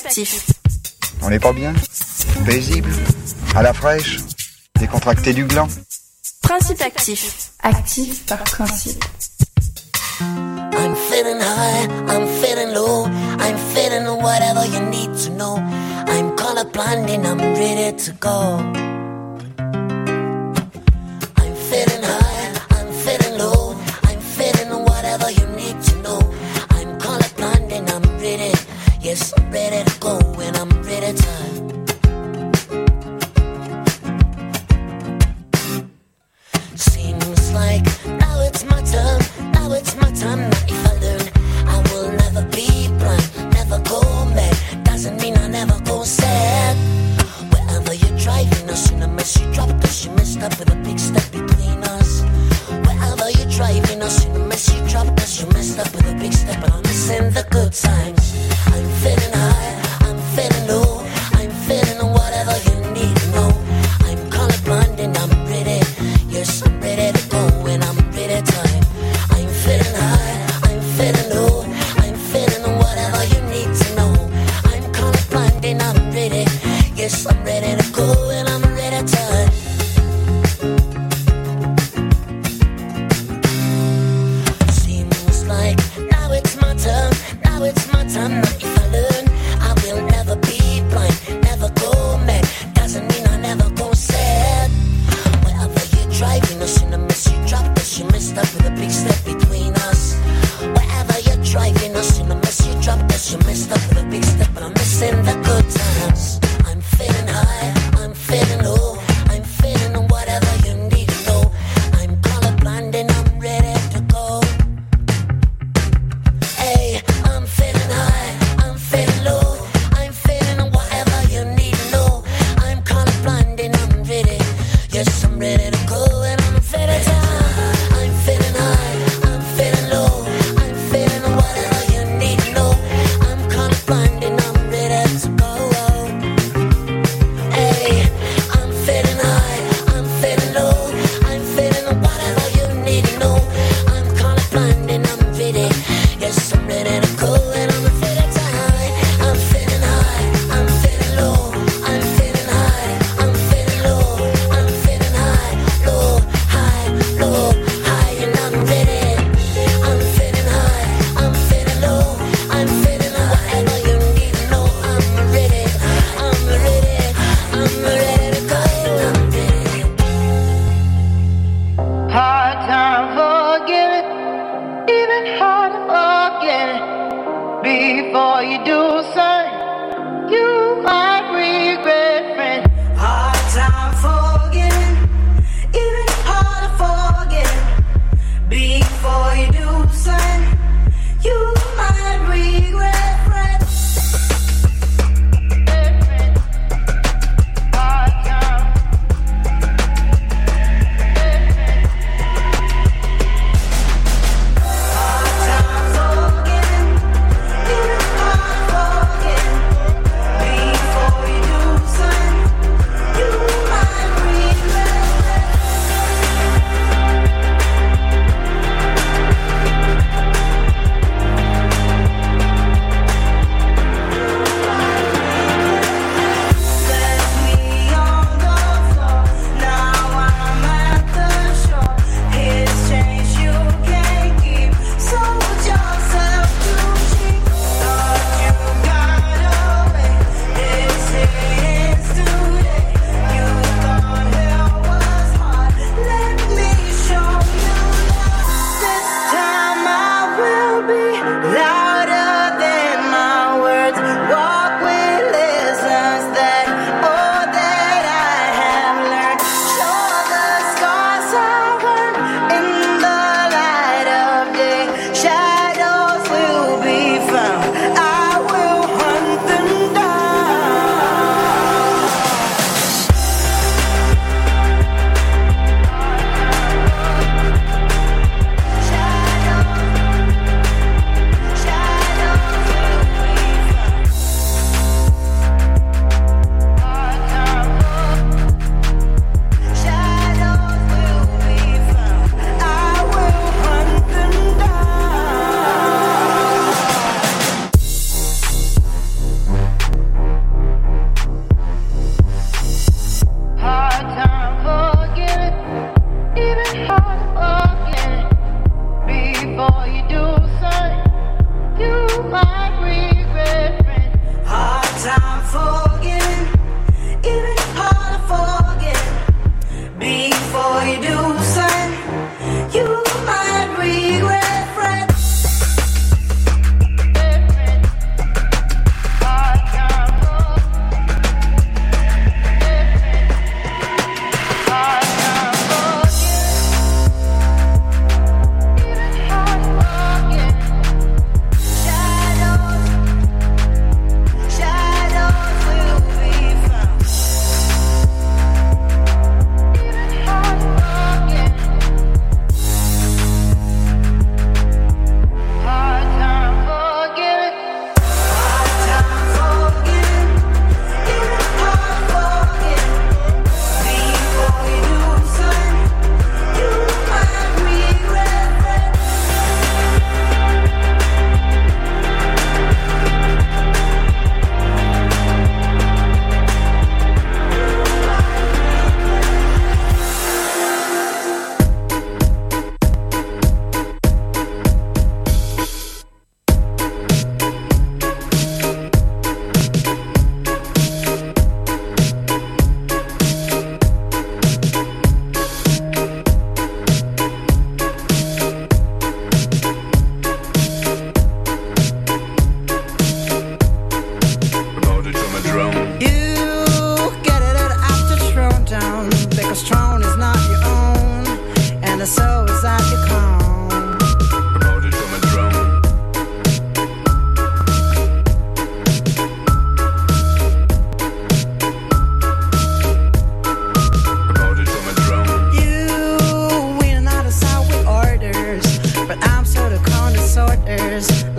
actif. On n'est pas bien? Paisible? À la fraîche? Décontracté du gland? Principe actif. Actif par principe. I'm feeling high, I'm feeling low, I'm feeling whatever you need to know. I'm colorblind and I'm ready to go. I'm feeling high, I'm feeling low, I'm feeling whatever you need to know. I'm colorblind and I'm ready, yes, I'm ready to go and I'm ready to. Seems like now it's my turn, now it's my time. Now if I learn, I will never be blind, never go mad. Doesn't mean I never go sad. Wherever you're driving, or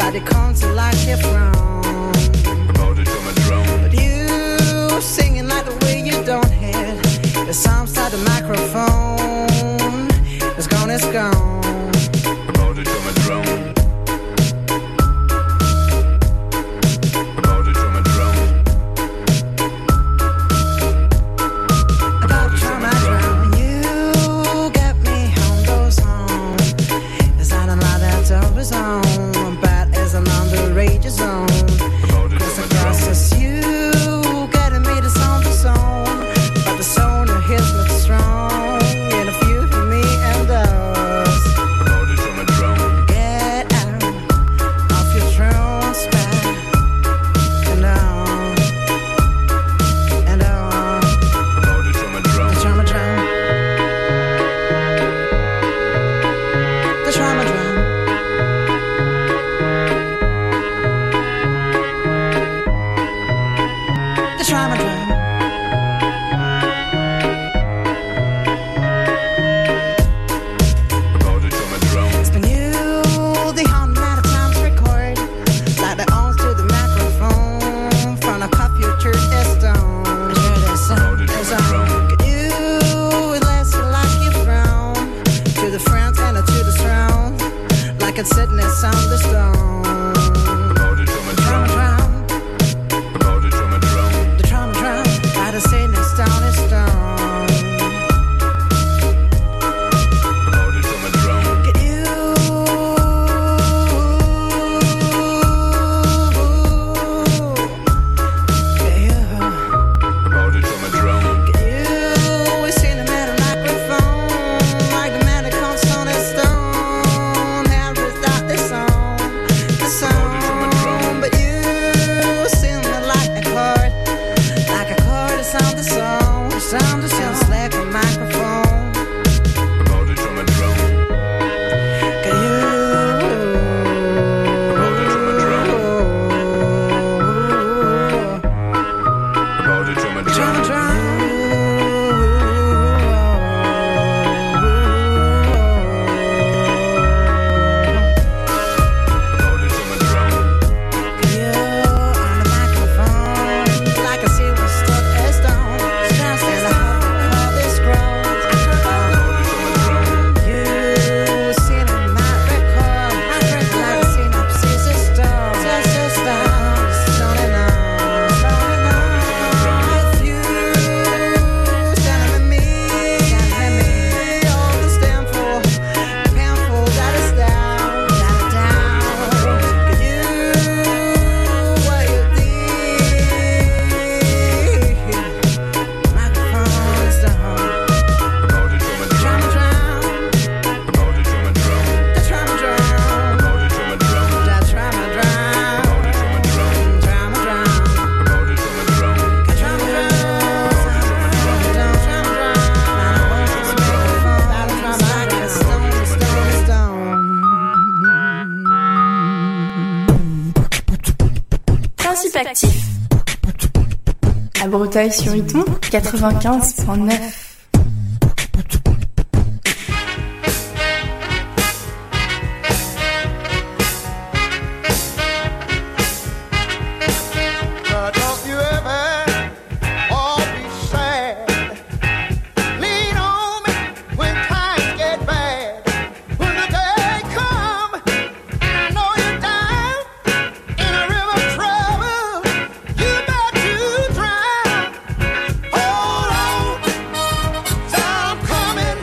Body comes like you're from. But you singing like the way you don't hit. The sound side the microphone. It's gone, it's gone. À Breteuil-sur-Iton, 95.9. Coming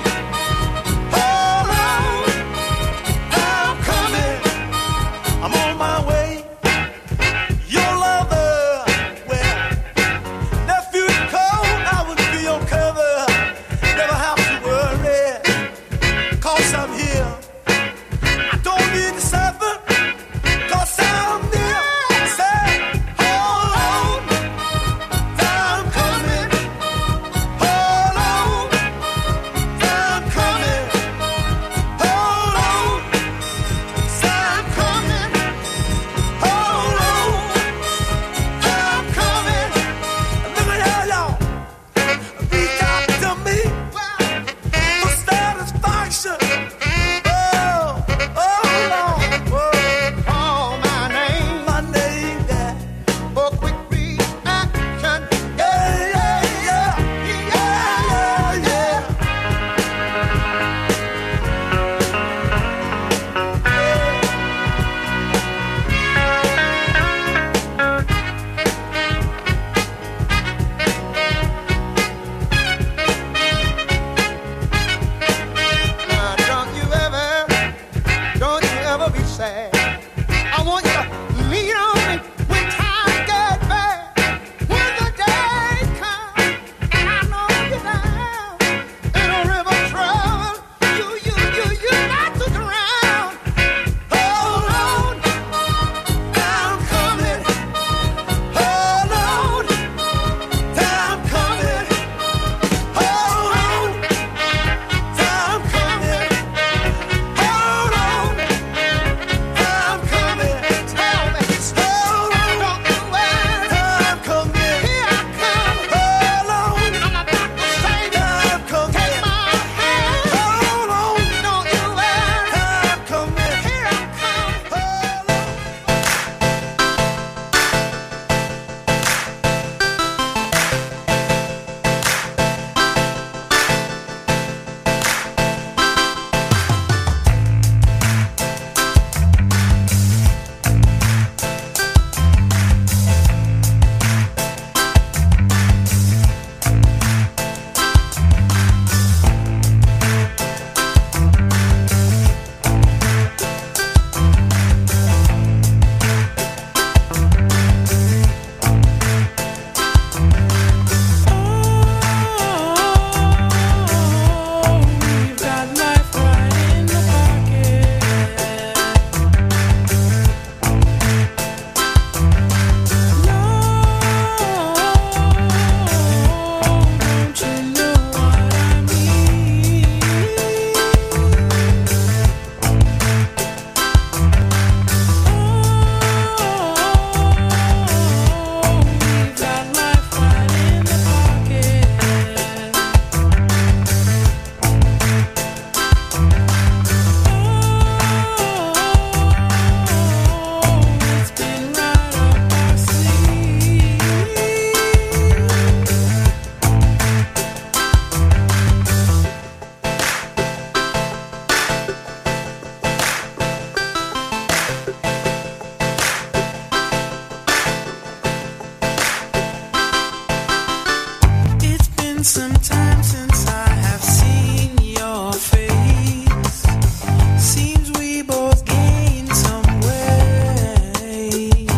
some time since I have seen your face. Seems we both gained some weight.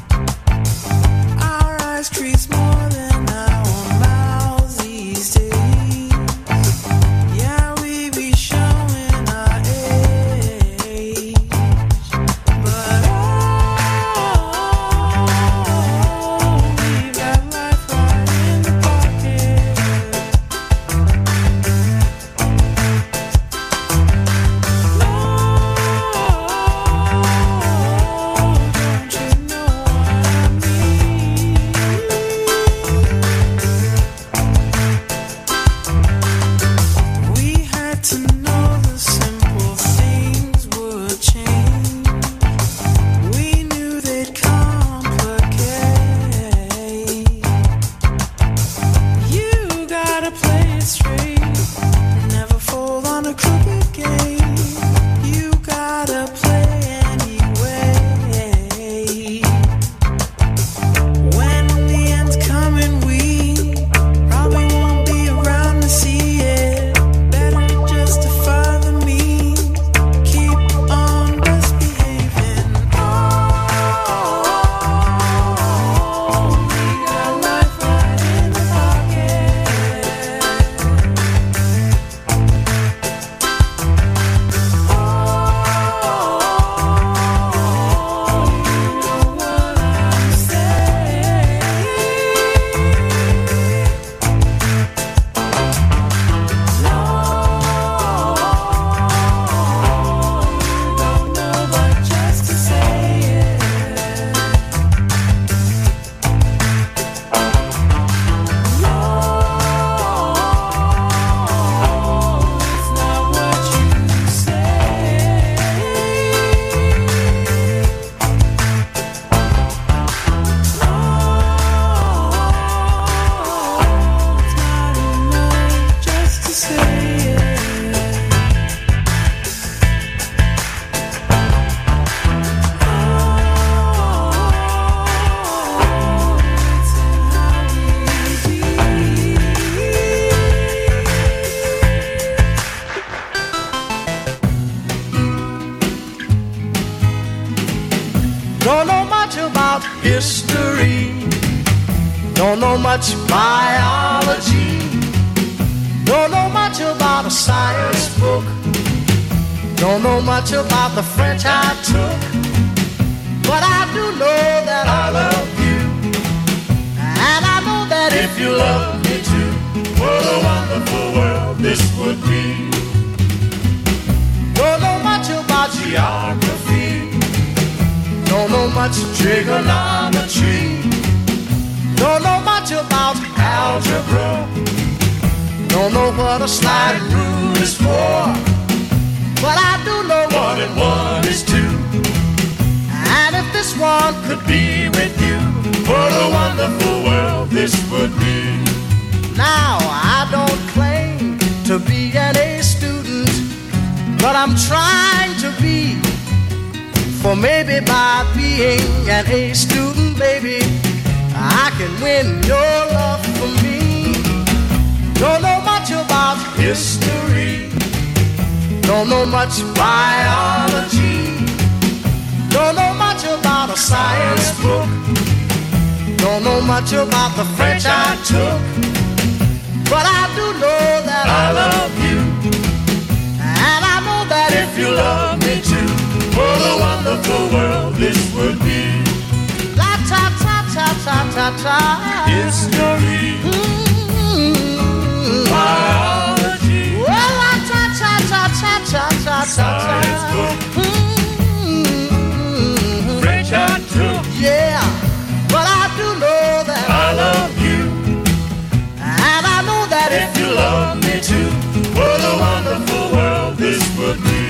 Our eyes crease more than our mouths these days. Yeah, we be showing our age. But we got life right in the pocket. Don't you know what I mean? We had to know the simple things would change. We knew they'd complicate. You gotta play it straight, never fold on a crooked game. You gotta play anyway. When the end's coming, we probably won't be around to see it. Better justify the means, keep on misbehaving. We got life right in the pocket. Don't know much about history, don't know much biology, don't know much about a science book, don't know much about the French I took, but I do know that I love you, and I know that if you love me too, what a wonderful world this would be. Don't know much about geography, don't know much trigonometry, don't know much about algebra, don't know what a sliding rule is for, but I do know 1 and 1 is 2. And if this one could be with you, what a wonderful world this would be. Now I don't claim to be an A student, but I'm trying to be. For maybe by being an A student, baby, I can win your love for me. Don't know much about history, don't know much biology, don't know much about a science book, don't know much about the French I took, but I do know that I love you, and I know that if you love me too, what a wonderful world this would be. La ta ta ta ta ta ta. History, biology, well, la ta ta ta ta ta ta ta. Science book, French I took, yeah, but I do know that I love you, and I know that if you love me too, what a wonderful world this would be.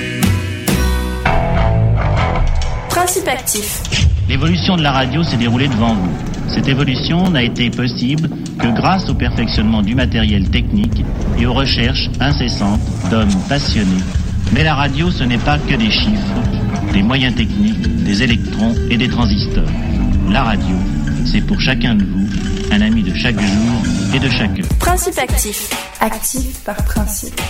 Principe actif. L'évolution de la radio s'est déroulée devant vous. Cette évolution n'a été possible que grâce au perfectionnement du matériel technique et aux recherches incessantes d'hommes passionnés. Mais la radio, ce n'est pas que des chiffres, des moyens techniques, des électrons et des transistors. La radio, c'est pour chacun de vous un ami de chaque jour et de chacun. Principe actif. Actif par principe.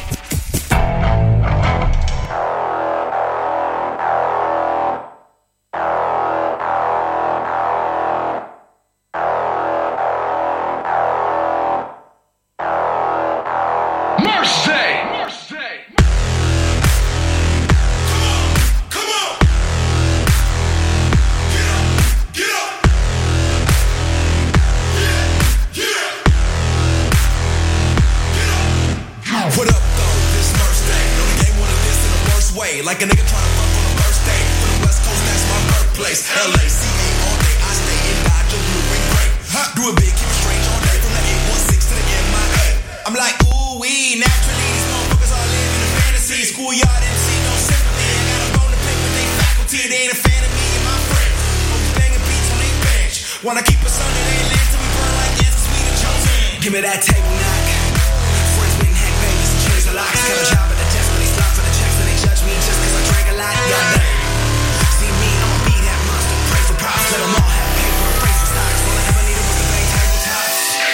Like a nigga tryna fuck on the first day. From the West Coast, that's my birthplace. LACA all day, I stay in Dodge, blue and gray. Do it big, keep it strange all day. From the 816 to the MIA. I'm like, ooh, wee, naturally, these motherfuckers all live in a fantasy. Schoolyard MC, no sympathy. I got a bone to pick with they faculty. They ain't a fan of me and my friends. Folks banging beats on they bench. Wanna keep us under their lens till we burn like ants, we the chosen. Give me that table knock. Friends been hack babies, change the locks. Got a job at the desk, but they stop for the checks and they judge me just cause I drank a lot. Y'all damn. See me, I'ma be that monster. Pray for props, let them all have paper. Pray for stocks, all I ever needed was the bang tabletops.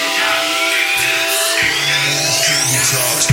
Tabletops.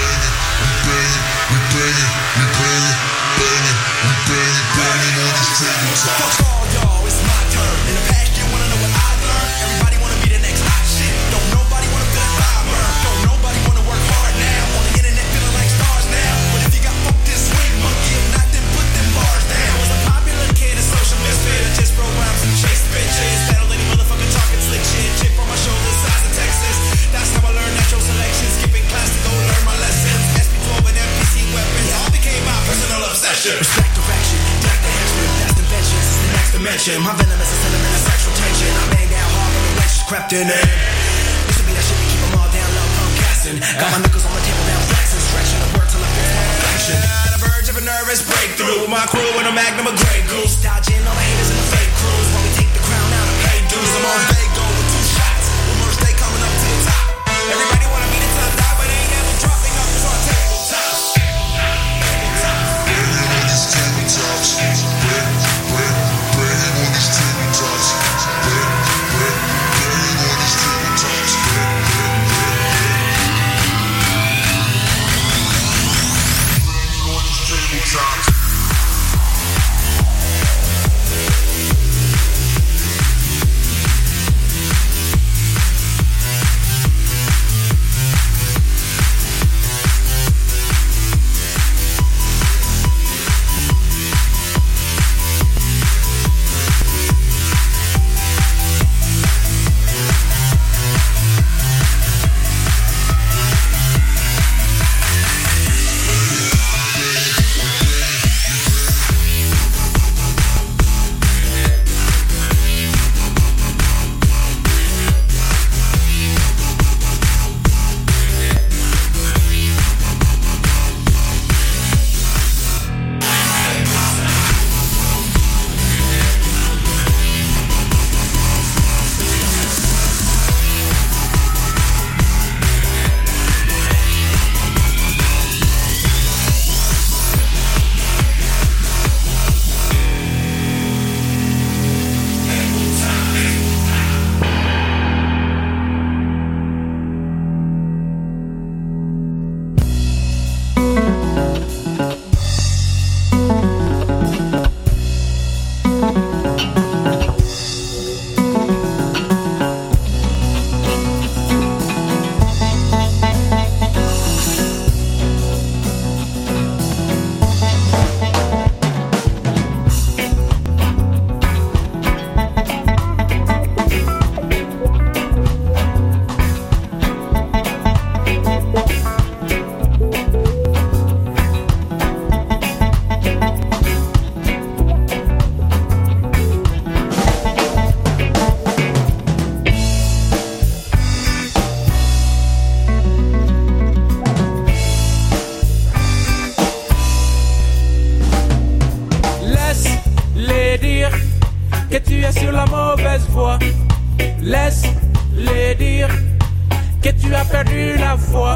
Fuck all y'all, it's my turn. In the past you wanna know what I learned. Everybody wanna be the next hot shit. Don't nobody wanna feel the fire burn. Don't nobody wanna work hard now. On the internet feeling like stars now. But if you got fucked this swing monkey, if not then put them bars down. Was a popular kid, a social misfit, or just programs and chase bitches. Battle any motherfucker talking slick shit. Chip on my shoulder, size of Texas. That's how I learned natural selection. Skipping class to go learn my lessons. SP12 and MPC weapons all became my personal obsession. Respect direction, deck the henchman, best inventions. It's the next dimension. My venom is a sentiment of sexual tension. I bang down hard when the wench crept in it. Used to be that shit to keep them all down low, I'm gassing. Got my knuckles on the table now, flexing. Stretching the word till I fix my reflection. On the verge of a nervous breakthrough. With my crew and a magnum of Grey Goose. Dodging all the haters and the fake crews. While we take the crown out of pay dues. I'm on Vago with 2 shots. With merch day coming up to the top. Everybody wanna be the top dog, but they ain't never dropping up on tabletops. Laisse-les dire que tu as perdu la foi.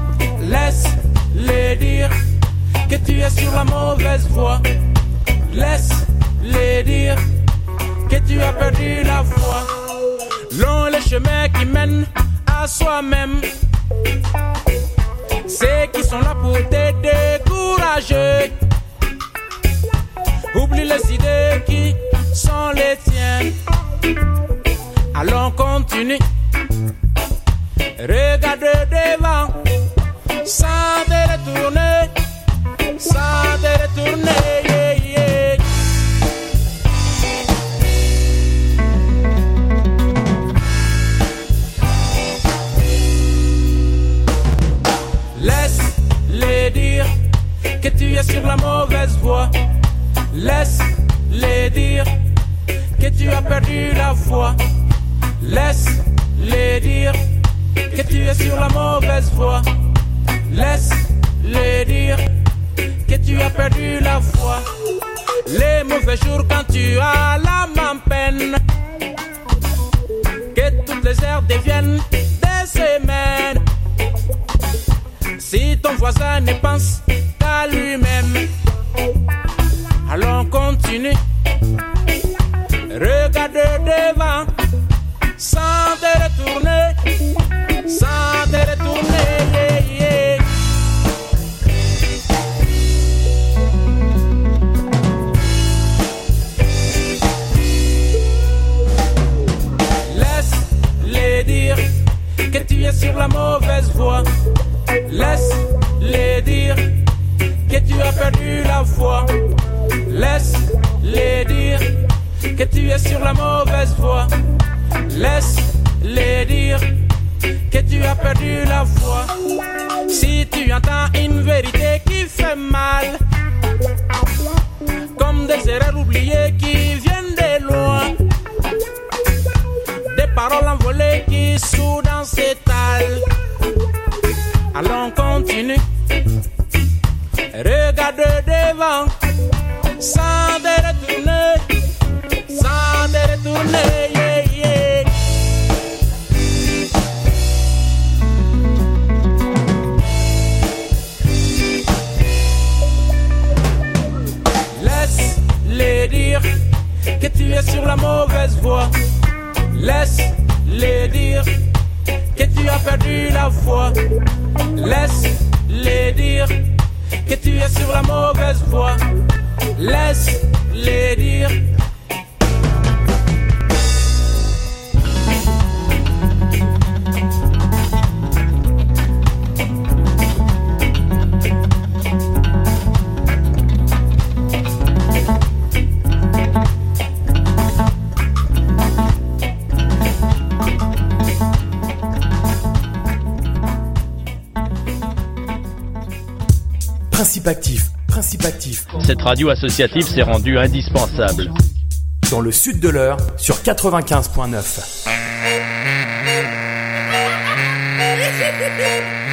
Laisse-les dire que tu es sur la mauvaise voie. Laisse-les dire que tu as perdu la foi. Long les chemins qui mènent à son ceux qui sont là pour te décourager. Oublie les idées qui sont les tiennes. Allons continue. Regarde devant, sans te retourner, sans te retourner. Yeah, yeah. Laisse-les dire que tu es sur la mauvaise voie. Laisse-les dire que tu as perdu la foi. Laisse-les dire que tu es sur la mauvaise voie. Laisse-les dire que tu as perdu la foi. Les mauvais jours quand tu as l'âme en peine, que toutes les heures deviennent des semaines. Si ton voisin ne pense qu'à lui-même, allons continue. Regarde devant, sans te retourner, sans te retourner. Yeah, yeah. Laisse-les dire que tu es sur la mauvaise voie. Laisse-les dire que tu as perdu la foi. Laisse-les dire que tu es sur la mauvaise voie. Laisse-les dire que tu as perdu la foi. Si tu entends une vérité qui fait mal, comme des erreurs oubliées qui viennent de loin, des paroles envolées qui soudain s'étalent, allons continue. Regarde devant, sans te retourner, sans te retourner. Yeah, yeah. Laisse-les dire que tu es sur la mauvaise voie. Laisse-les dire que tu as perdu la foi. Laisse-les dire que tu es sur la mauvaise voie. Laisse-les dire. Principe actif, principe actif. Cette radio associative s'est rendue indispensable. Dans le sud de l'Eure, sur 95.9.